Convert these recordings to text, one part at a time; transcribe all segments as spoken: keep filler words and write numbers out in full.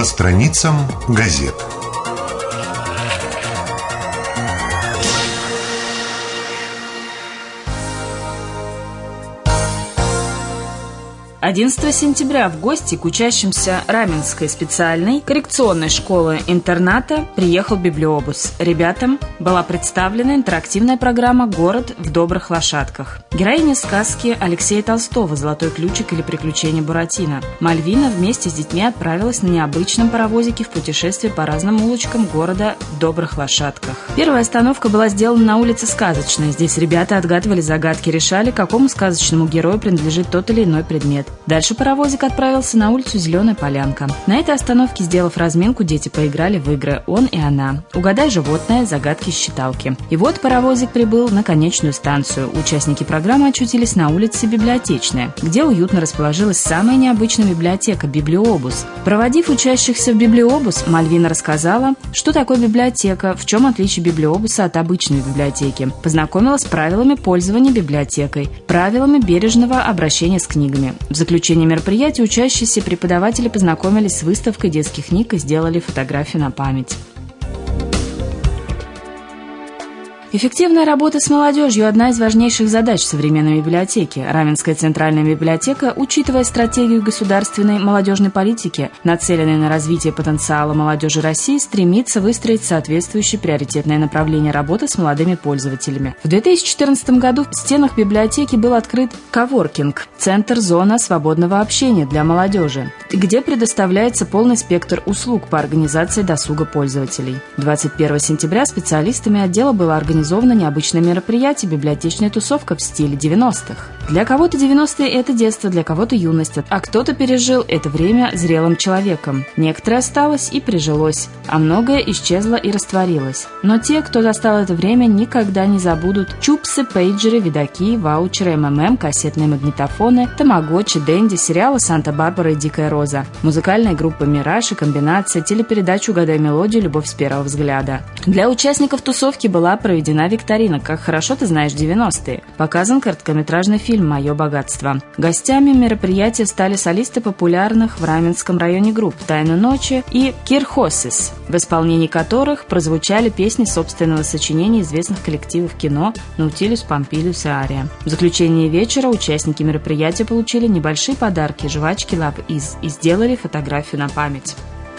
по страницам газет. одиннадцатого сентября в гости к учащимся Раменской специальной коррекционной школы-интерната приехал библиобус. Ребятам была представлена интерактивная программа «Город в добрых лошадках». Героиня сказки Алексея Толстого «Золотой ключик» или «Приключения Буратино». Мальвина вместе с детьми отправилась на необычном паровозике в путешествие по разным улочкам города в добрых лошадках. Первая остановка была сделана на улице Сказочной. Здесь ребята отгадывали загадки, решали, какому сказочному герою принадлежит тот или иной предмет. Дальше паровозик отправился на улицу Зеленая Полянка. На этой остановке, сделав разминку, дети поиграли в игры «Он и она». «Угадай животное», «Загадки считалки». И вот паровозик прибыл на конечную станцию. Участники программы очутились на улице Библиотечная, где уютно расположилась самая необычная библиотека – библиобус. Проводив учащихся в библиобус, Мальвина рассказала, что такое библиотека, в чем отличие библиобуса от обычной библиотеки. Познакомила с правилами пользования библиотекой, правилами бережного обращения с книгами. В заключение мероприятия учащиеся и преподаватели познакомились с выставкой детских книг и сделали фотографию на память. Эффективная работа с молодежью – одна из важнейших задач современной библиотеки. Раменская центральная библиотека, учитывая стратегию государственной молодежной политики, нацеленной на развитие потенциала молодежи России, стремится выстроить соответствующее приоритетное направление работы с молодыми пользователями. В две тысячи четырнадцатом году в стенах библиотеки был открыт коворкинг – центр-зона свободного общения для молодежи, где предоставляется полный спектр услуг по организации досуга пользователей. двадцать первого сентября специалистами отдела было организовано Организовано необычное мероприятие «Библиотечная тусовка» в стиле девяностых. Для кого-то девяностые – это детство, для кого-то юность, а кто-то пережил это время зрелым человеком. Некоторое осталось и прижилось, а многое исчезло и растворилось. Но те, кто застал это время, никогда не забудут чупсы, пейджеры, видаки, ваучеры, МММ, кассетные магнитофоны, тамагочи, Дэнди, сериалы «Санта-Барбара» и «Дикая роза», музыкальная группа «Мираж» и «Комбинация», телепередачу «Угадай мелодию», «Любовь с первого взгляда». Для участников тусовки была проведена викторина «Как хорошо ты знаешь девяностые». Показан короткометражный фильм «Мое богатство». Гостями мероприятия стали солисты популярных в Раменском районе групп «Тайна ночи» и «Кирхосис», в исполнении которых прозвучали песни собственного сочинения известных коллективов кино «Наутилус, Помпилиус» и «Ария». В заключение вечера участники мероприятия получили небольшие подарки, жвачки Love Is, и сделали фотографию на память.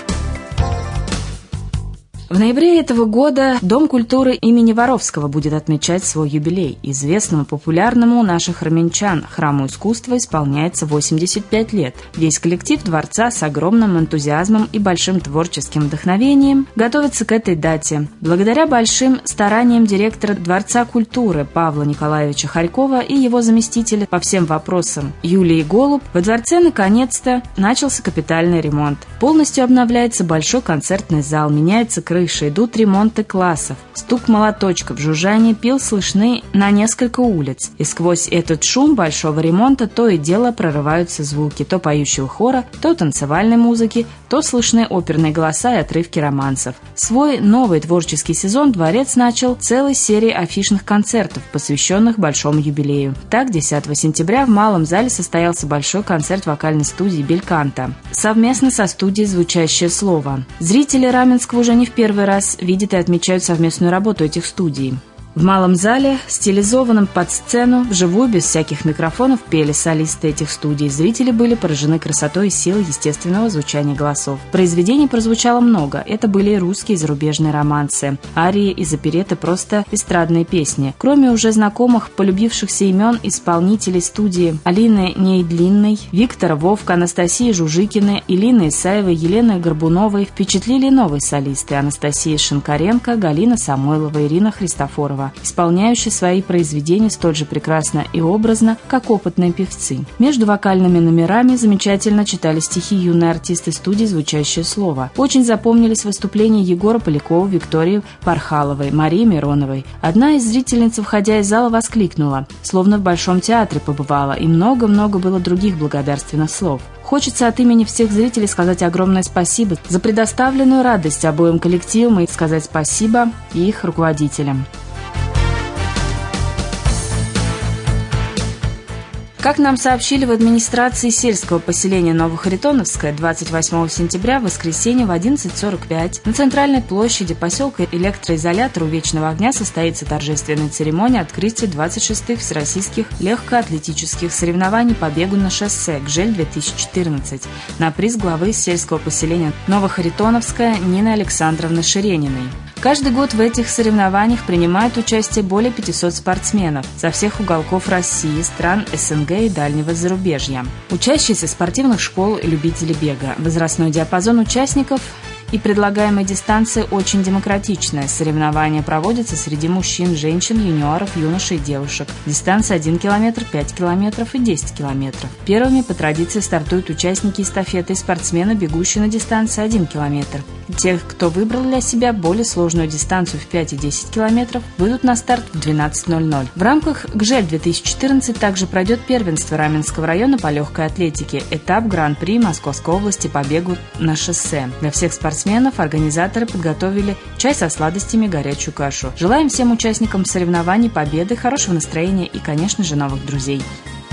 В ноябре этого года Дом культуры имени Воровского будет отмечать свой юбилей. Известному, популярному у наших раменчан Храму искусства исполняется восемьдесят пять лет. Весь коллектив дворца с огромным энтузиазмом и большим творческим вдохновением готовится к этой дате. Благодаря большим стараниям директора Дворца культуры Павла Николаевича Харькова и его заместителя по всем вопросам Юлии Голуб, во дворце наконец-то начался капитальный ремонт. Полностью обновляется большой концертный зал, меняется крыша, идут ремонты классов. Стук молоточков, жужжание пил слышны на несколько улиц. И сквозь этот шум большого ремонта то и дело прорываются звуки то поющего хора, то танцевальной музыки, то слышны оперные голоса и отрывки романсов. Свой новый творческий сезон дворец начал целой серией афишных концертов, посвященных большому юбилею. Так, десятого сентября в Малом зале состоялся большой концерт вокальной студии «Бельканто» совместно со студией «Звучащее слово». Зрители Раменского уже не в первый раз видят и отмечают совместную работу этих студий. В малом зале, стилизованном под сцену, вживую, без всяких микрофонов, пели солисты этих студий. Зрители были поражены красотой и силой естественного звучания голосов. Произведений прозвучало много. Это были и русские, и зарубежные романсы, арии из оперетты, просто эстрадные песни. Кроме уже знакомых, полюбившихся имен исполнителей студии Алины Нейдлинной, Виктора Вовка, Анастасии Жужикиной, Илины Исаевой, Елены Горбуновой, впечатлили новые солисты Анастасия Шинкаренко, Галина Самойлова, Ирина Христофорова, исполняющие свои произведения столь же прекрасно и образно, как опытные певцы. Между вокальными номерами замечательно читали стихи юные артисты студии «Звучащее слово». Очень запомнились выступления Егора Полякова, Виктории Пархаловой, Марии Мироновой. Одна из зрительниц, входя из зала, воскликнула, словно в Большом театре побывала, и много-много было других благодарственных слов. Хочется от имени всех зрителей сказать огромное спасибо за предоставленную радость обоим коллективам и сказать спасибо их руководителям. Как нам сообщили в администрации сельского поселения Новохаритоновское, двадцать восьмого сентября, в воскресенье в одиннадцать сорок пять на центральной площади поселка Электроизолятор у Вечного огня состоится торжественная церемония открытия двадцать шестых всероссийских легкоатлетических соревнований по бегу на шоссе ГЖЭЛь-две тысячи четырнадцать на приз главы сельского поселения Новохаритоновское Нины Александровны Ширениной. Каждый год в этих соревнованиях принимают участие более пятисот спортсменов со всех уголков России, стран СНГ и дальнего зарубежья. Учащиеся спортивных школ и любители бега. Возрастной диапазон участников и предлагаемая дистанция очень демократичная. Соревнования проводятся среди мужчин, женщин, юниоров, юношей и девушек. Дистанция один километр, пять километров и десять километров. Первыми по традиции стартуют участники эстафеты и спортсмены, бегущие на дистанции один километр. Те, кто выбрал для себя более сложную дистанцию в пять и десять километров, выйдут на старт в двенадцать ноль ноль. В рамках ГЖЭЛь-две тысячи четырнадцать также пройдет первенство Раменского района по легкой атлетике, этап Гран-при Московской области по бегу на шоссе. Для всех спортсменов организаторы подготовили чай со сладостями, горячую кашу. Желаем всем участникам соревнований победы, хорошего настроения и, конечно же, новых друзей.